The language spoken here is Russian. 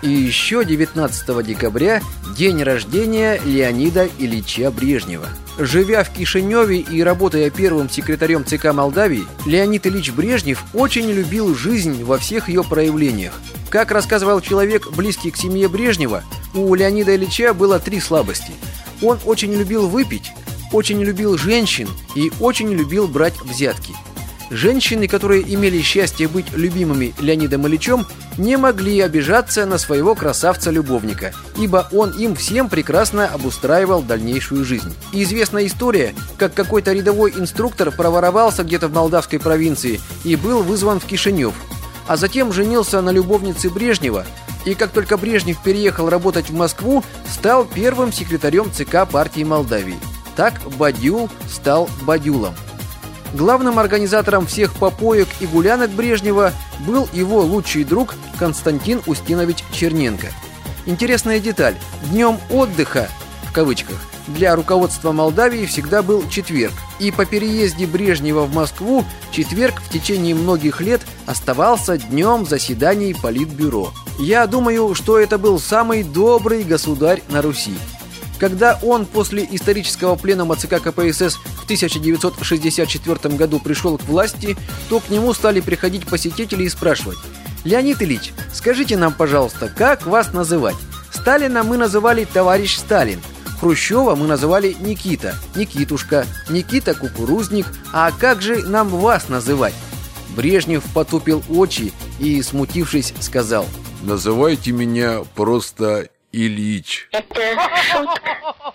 И еще 19 декабря день рождения Леонида Ильича Брежнева. Живя в Кишиневе и работая первым секретарем ЦК Молдавии, Леонид Ильич Брежнев очень любил жизнь во всех ее проявлениях. Как рассказывал человек, близкий к семье Брежнева, у Леонида Ильича было 3 слабости. Он очень любил выпить, очень любил женщин и очень любил брать взятки. Женщины, которые имели счастье быть любимыми Леонидом Ильичем, не могли обижаться на своего красавца-любовника, ибо он им всем прекрасно обустраивал дальнейшую жизнь. И известна история, как какой-то рядовой инструктор проворовался где-то в молдавской провинции и был вызван в Кишинев, а затем женился на любовнице Брежнева, и как только Брежнев переехал работать в Москву, стал первым секретарем ЦК партии Молдавии. Так Бадюл стал Бадюлом. Главным организатором всех попоек и гулянок Брежнева был его лучший друг Константин Устинович Черненко. Интересная деталь. Днем отдыха, в кавычках, для руководства Молдавии всегда был четверг. И по переезде Брежнева в Москву четверг в течение многих лет оставался днем заседаний Политбюро. Я думаю, что это был самый добрый государь на Руси. Когда он после исторического пленума ЦК КПСС в 1964 году пришел к власти, то к нему стали приходить посетители и спрашивать: «Леонид Ильич, скажите нам, пожалуйста, как вас называть? Сталина мы называли товарищ Сталин, Хрущева мы называли Никита, Никитушка, Никита Кукурузник, а как же нам вас называть?» Брежнев потупил очи и, смутившись, сказал: «Называйте меня просто Ильич». Это шутка.